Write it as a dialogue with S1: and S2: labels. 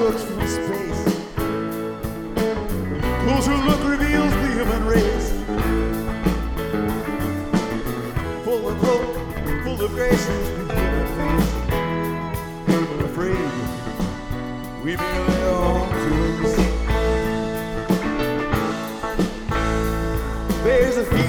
S1: looks from space. Closer look reveals the human race. Full of hope, full of grace is the human face. Afraid we belong to us. There's a feeling